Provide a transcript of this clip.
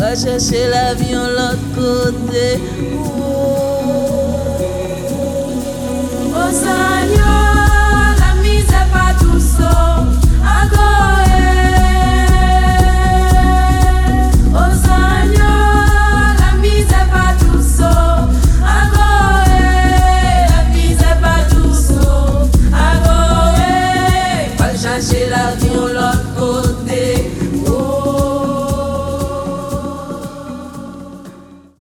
pas chercher la vie en l'autre côté. Oh, Seigneur.